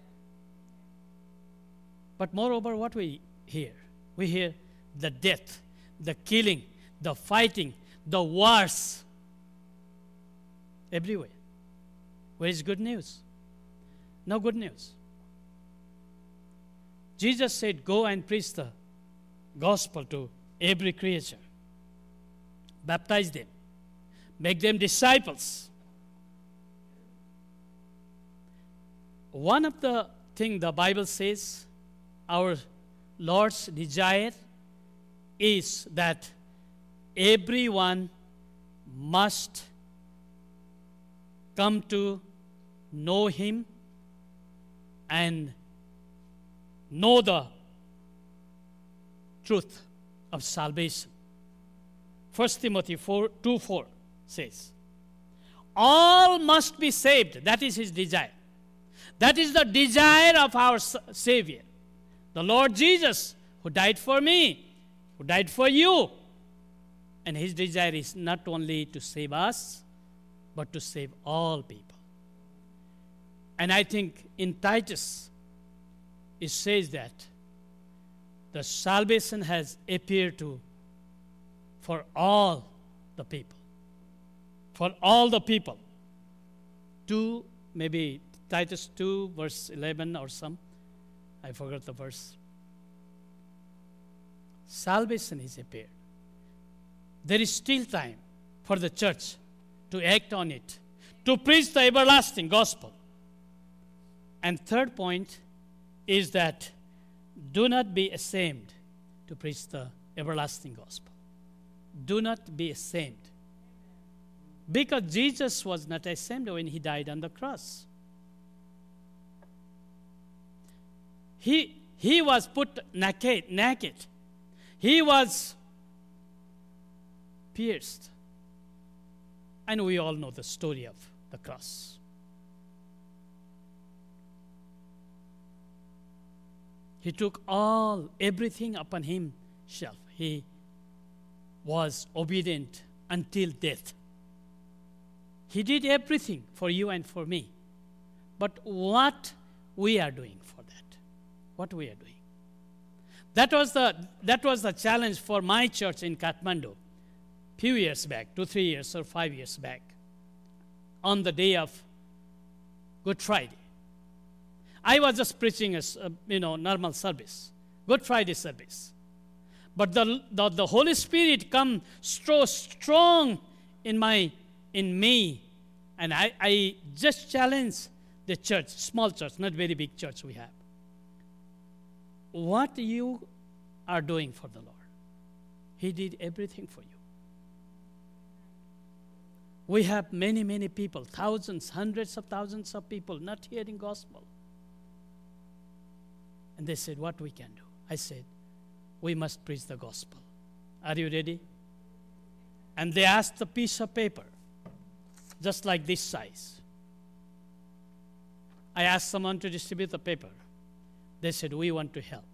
But moreover, what we hear? We hear the death, the killing, the fighting, the wars. Everywhere. Where is good news? No good news. Jesus said, go and preach the gospel to every creature. Baptize them. Make them disciples. One of the things the Bible says, our Lord's desire is that everyone must come to know Him and know the truth of salvation. First Timothy four, two four says, all must be saved. That is His desire. That is the desire of our Savior, the Lord Jesus, who died for me, who died for you. And His desire is not only to save us, but to save all people. And I think in Titus, it says that the salvation has appeared to for all the people. For all the people. Two, maybe Titus two, verse eleven or some. I forgot the verse. Salvation is appeared. There is still time for the church to act on it, to preach the everlasting gospel. And third point is that do not be ashamed to preach the everlasting gospel. Do not be ashamed. Because Jesus was not ashamed when He died on the cross. He, he was put naked, naked. He was pierced. And we all know the story of the cross. He took all, everything upon Himself. He was obedient until death. He did everything for you and for me. But what we are doing for that? What we are doing? That was the, that was the challenge for my church in Kathmandu few years back, two, three years or five years back, on the day of Good Friday. I was just preaching a, you know, normal service, Good Friday service. But the, the, the Holy Spirit come so strong in my in me, and I, I just challenge the church, small church, not very big church we have. What you are doing for the Lord, He did everything for you. We have many, many people, thousands, hundreds of thousands of people not hearing gospel. And they said, what we can do? I said, we must preach the gospel. Are you ready? And they asked a piece of paper, just like this size. I asked someone to distribute the paper. They said, we want to help.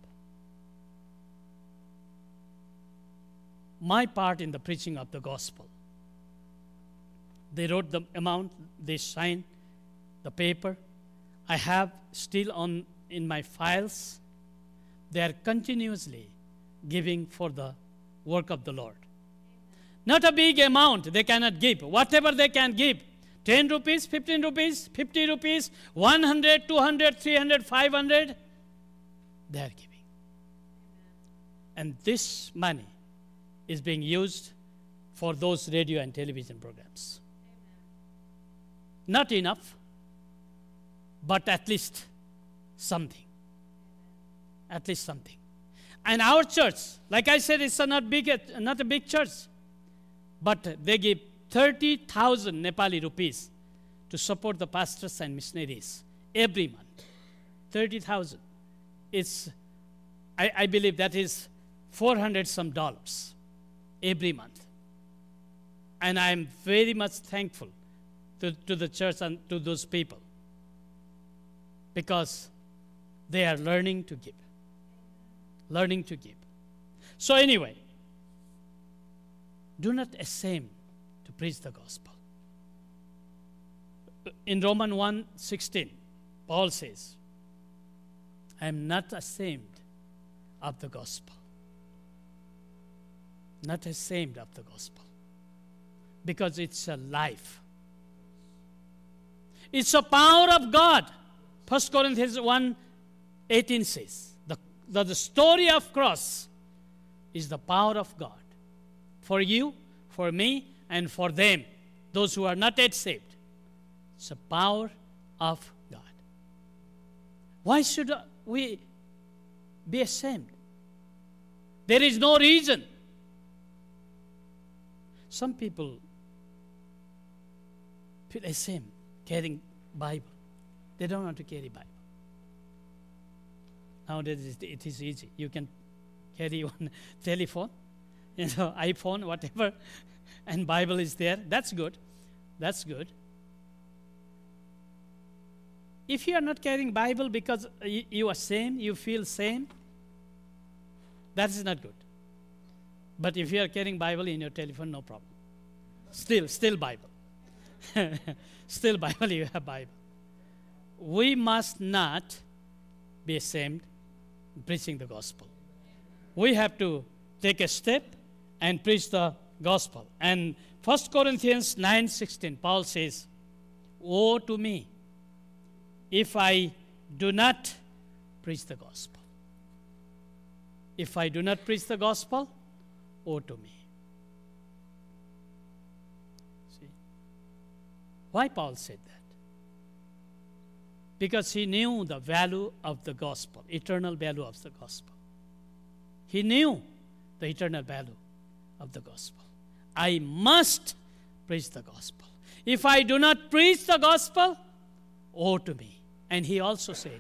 My part in the preaching of the gospel. They wrote the amount, they signed the paper. I have still on in my files. They are continuously giving for the work of the Lord. Not a big amount they cannot give. Whatever they can give, ten rupees, fifteen rupees, fifty rupees, one hundred, two hundred, three hundred, five hundred, they are giving. And this money is being used for those radio and television programs. Not enough, but at least something. At least something. And our church, like I said, it's a not big, not a big church, but they give thirty thousand Nepali rupees to support the pastors and missionaries every month. thirty thousand. It's, I, I believe that is four hundred some dollars every month. And I'm very much thankful to, to the church and to those people because they are learning to give. Learning to give. So anyway, do not ashamed to preach the gospel. In Romans one sixteen, Paul says, I am not ashamed of the gospel. Not ashamed of the gospel. Because it's a life. It's a power of God. First Corinthians one eighteen says, the, the, the story of cross is the power of God. For you, for me, and for them, those who are not yet saved. It's the power of God. Why should we be ashamed? There is no reason. Some people feel ashamed. carrying Bible. They don't want to carry Bible. Nowadays it is easy. You can carry one telephone, you know, iPhone, whatever, and Bible is there. That's good. That's good. If you are not carrying Bible because you, you are same, you feel same, that is not good. But if you are carrying Bible in your telephone, no problem. Still, still Bible. Still Bible, you have Bible. We must not be ashamed preaching the gospel. We have to take a step and preach the gospel. And First Corinthians nine sixteen, Paul says, "Woe to me if I do not preach the gospel." If I do not preach the gospel, woe to me. See? Why Paul said that? Because he knew the value of the gospel, eternal value of the gospel. He knew the eternal value of the gospel. I must preach the gospel. If I do not preach the gospel, woe to me. And he also said,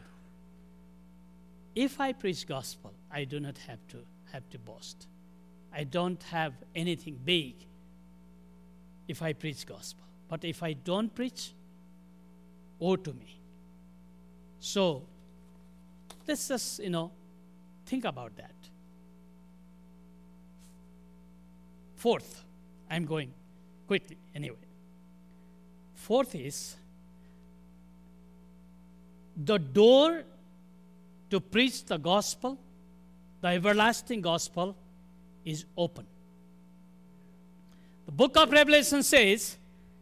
if I preach gospel, I do not have to have to boast. I don't have anything big if I preach gospel. But if I don't preach, woe to me. So let's just, you know, think about that. Fourth, I'm going quickly anyway. Fourth is the door to preach the gospel, the everlasting gospel, is open. The book of Revelation says,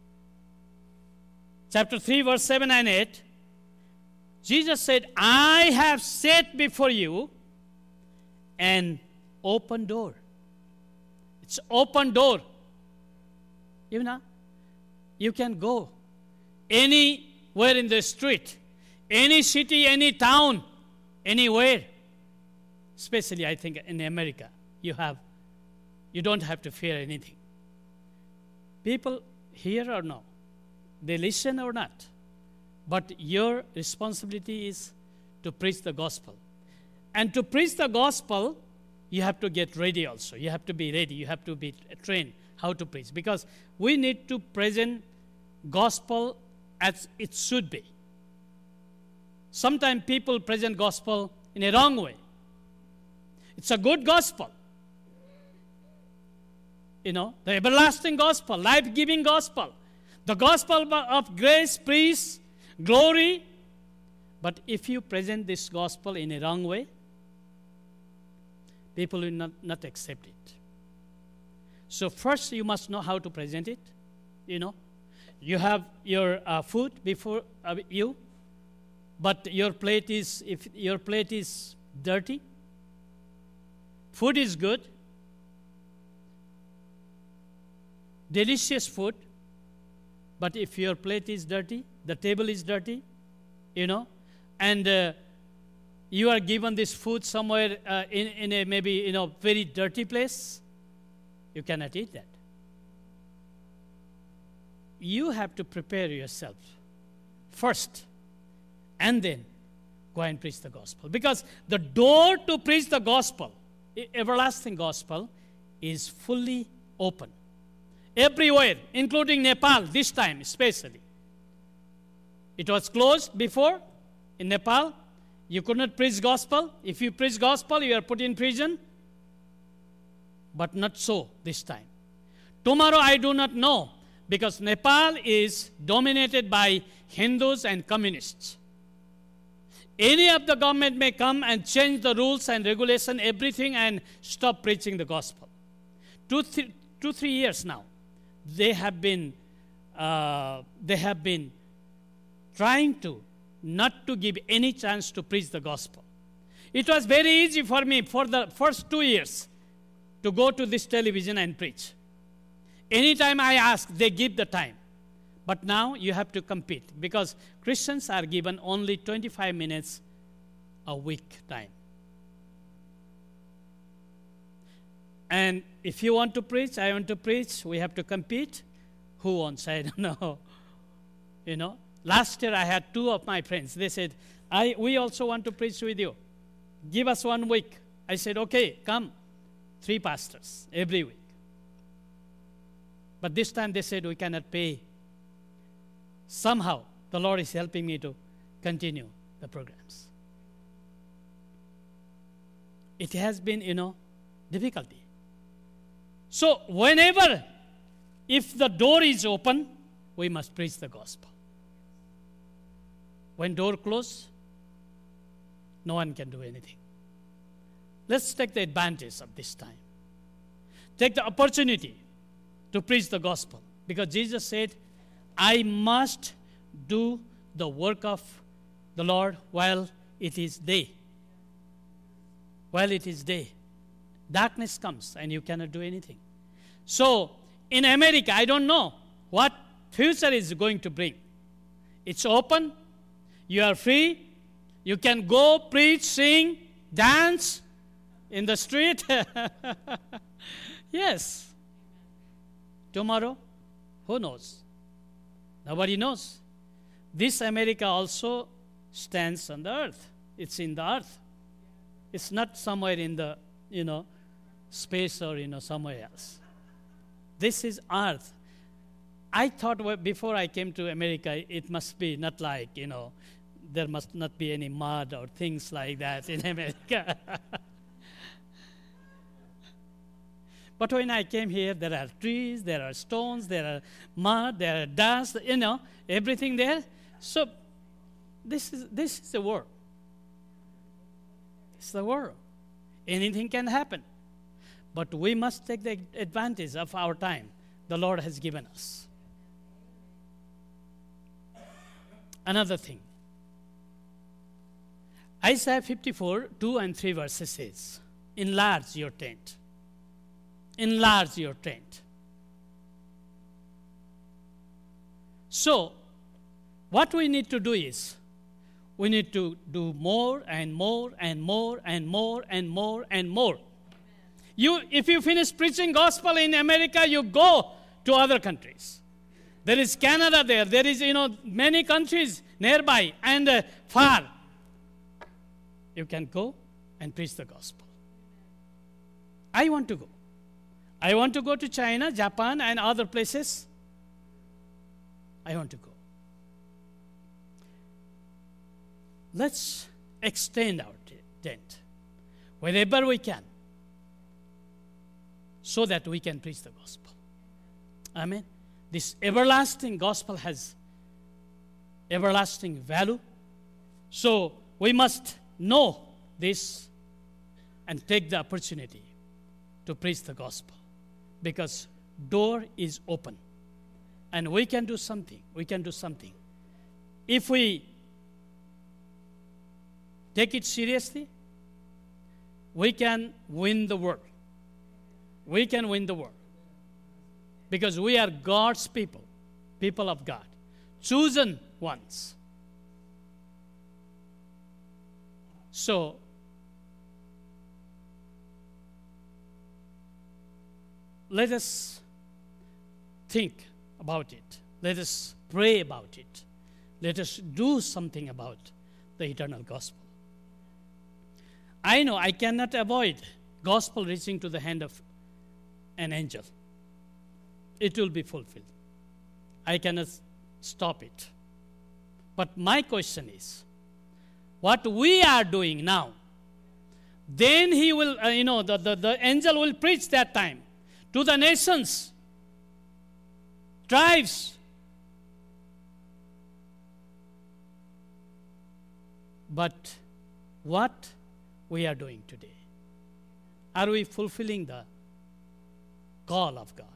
chapter three, verse seven and eight, Jesus said, I have set before you an open door. It's open door. You know, you can go anywhere in the street, any city, any town, anywhere. Especially, I think, in America, you have, you don't have to fear anything. People hear or no, they listen or not, but your responsibility is to preach the gospel. And to preach the gospel, you have to get ready also. You have to be ready. You have to be trained how to preach. Because we need to present gospel as it should be. Sometimes people present gospel in a wrong way. It's a good gospel. You know, the everlasting gospel, life-giving gospel. The gospel of grace, peace, glory. But if you present this gospel in a wrong way, people will not, not accept it. So first you must know how to present it. You know, you have your uh, food before uh, you, but your plate is, if your plate is dirty, food is good, delicious food, but if your plate is dirty, the table is dirty, you know, and uh, you are given this food somewhere uh, in, in a maybe, you know, very dirty place, you cannot eat that. You have to prepare yourself first and then go and preach the gospel. Because the door to preach the gospel, everlasting gospel, is fully open. Everywhere, including Nepal, this time especially. It was closed before in Nepal. You could not preach gospel. If you preach gospel, you are put in prison. But not so this time. Tomorrow I do not know, because Nepal is dominated by Hindus and communists. Any of the government may come and change the rules and regulation, everything, and stop preaching the gospel. Two, th- two three years now, they have been, uh, they have been trying to not to give any chance to preach the gospel. It was very easy for me for the first two years to go to this television and preach. Anytime I ask, they give the time. But now you have to compete, because Christians are given only twenty-five minutes a week time. And if you want to preach, I want to preach, we have to compete. Who wants? I don't know. You know, Last year I had two of my friends. They said, I, we also want to preach with you. Give us one week. I said, okay, come. Three pastors every week. But this time they said, we cannot pay. Somehow, the Lord is helping me to continue the programs. It has been, you know, difficulty. So whenever, if the door is open, we must preach the gospel. When door closed, no one can do anything. Let's take the advantage of this time. Take the opportunity to preach the gospel. Because Jesus said, I must do the work of the Lord while it is day. While it is day. Darkness comes and you cannot do anything. So, in America, I don't know what future is going to bring. It's open. You are free. You can go, preach, sing, dance in the street. Yes. Tomorrow, who knows? Nobody knows. This America also stands on the earth. It's in the earth. It's not somewhere in the, you know, space or, you know, somewhere else. This is earth. I thought before I came to America, it must be not like, you know, there must not be any mud or things like that in America. But when I came here, there are trees, there are stones, there are mud, there are dust, you know, everything there. So this is this is the world. It's the world. Anything can happen. But we must take the advantage of our time the Lord has given us. Another thing. Isaiah fifty-four, two and three verses says, enlarge your tent. Enlarge your tent. So, what we need to do is, we need to do more and more and more and more and more and more. You, if you finish preaching gospel in America, you go to other countries. There is Canada there. There is, you know, many countries nearby and uh, far. You can go and preach the gospel. I want to go. I want to go to China, Japan, and other places. I want to go. Let's extend our tent wherever we can so that we can preach the gospel. Amen. This everlasting gospel has everlasting value. So we must know this and take the opportunity to preach the gospel, because door is open and we can do something. We can do something. If we take it seriously, we can win the world. We can win the world. Because we are God's people, people of God, chosen ones. So, let us think about it. Let us pray about it. Let us do something about the eternal gospel. I know I cannot avoid gospel reaching to the hand of an angel. It will be fulfilled. I cannot stop it. But my question is, what we are doing now, then he will, uh, you know, the, the, the angel will preach that time to the nations, tribes. But what we are doing today, are we fulfilling the call of God?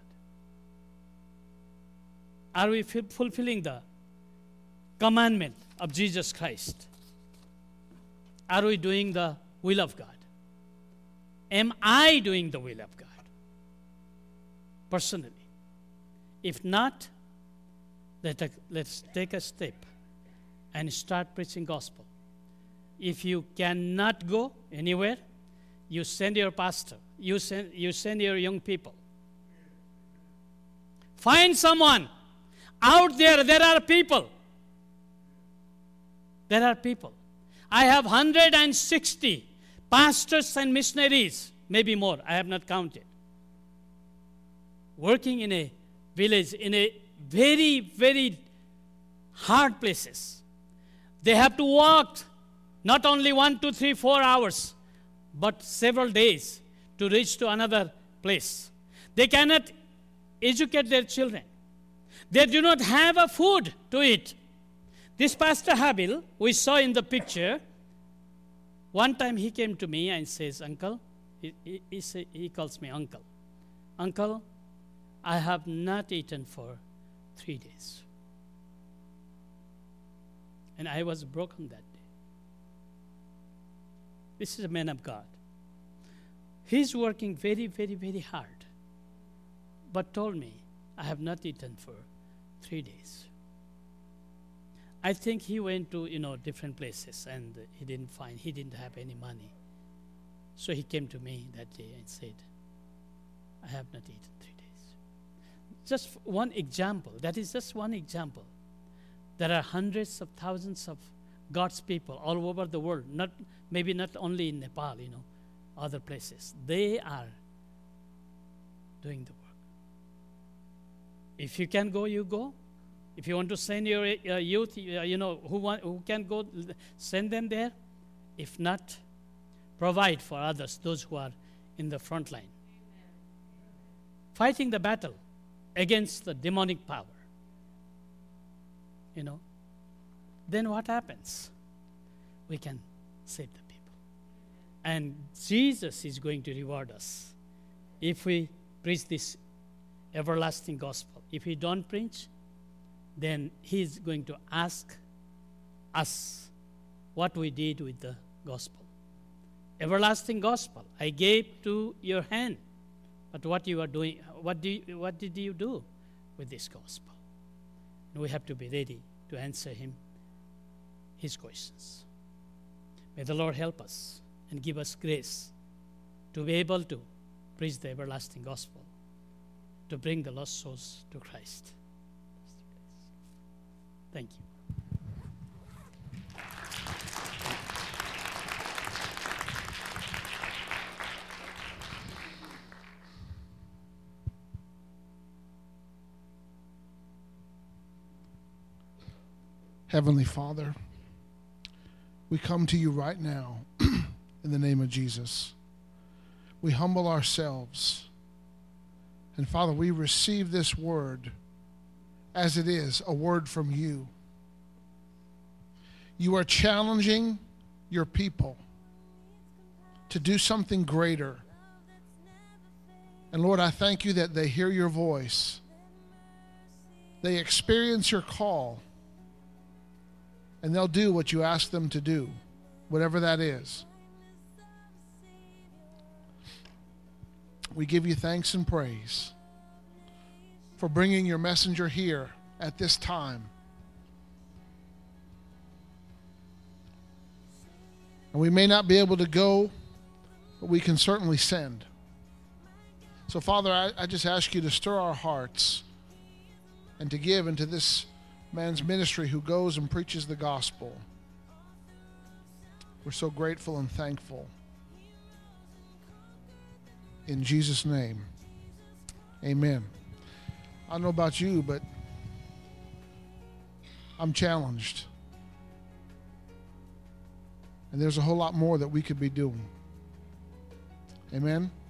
Are we f- fulfilling the commandment of Jesus Christ? Are we doing the will of God? Am I doing the will of God? Personally. If not, let us, let's take a step and start preaching gospel. If you cannot go anywhere, you send your pastor. You send, you send your young people. Find someone. Out there, there are people There are people. I have one hundred sixty pastors and missionaries, maybe more, I have not counted, working in a village, in a very, very hard places. They have to walk not only one, two, three, four hours, but several days to reach to another place. They cannot educate their children. They do not have a food to eat. This Pastor Habil, we saw in the picture, one time he came to me and says, Uncle, he, he, he, say, he calls me Uncle. Uncle, I have not eaten for three days. And I was broken that day. This is a man of God. He's working very, very, very hard, but told me, I have not eaten for three days. I think he went to, you know, different places and he didn't find, he didn't have any money. So he came to me that day and said, I have not eaten three days. Just one example, that is just one example. There are hundreds of thousands of God's people all over the world, not maybe not only in Nepal, you know, other places. They are doing the work. If you can go, you go. If you want to send your uh, youth, uh, you know, who want, who can go, send them there. If not, provide for others, those who are in the front line. Amen. Fighting the battle against the demonic power. You know, then what happens? We can save the people. And Jesus is going to reward us if we preach this everlasting gospel. If we don't preach, then he's going to ask us what we did with the gospel. Everlasting gospel, I gave to your hand, but what you are doing, what do you, what did you do with this gospel? And we have to be ready to answer him his questions. May the Lord help us and give us grace to be able to preach the everlasting gospel, to bring the lost souls to Christ. Thank you. Heavenly Father, we come to you right now in the name of Jesus. We humble ourselves. And Father, we receive this word as it is, a word from you. You are challenging your people to do something greater. And Lord, I thank you that they hear your voice. They experience your call. And they'll do what you ask them to do, whatever that is. We give you thanks and praise for bringing your messenger here at this time. And we may not be able to go, but we can certainly send. So, Father, I, I just ask you to stir our hearts and to give into this man's ministry who goes and preaches the gospel. We're so grateful and thankful. In Jesus' name, amen. I don't know about you, but I'm challenged. And there's a whole lot more that we could be doing. Amen.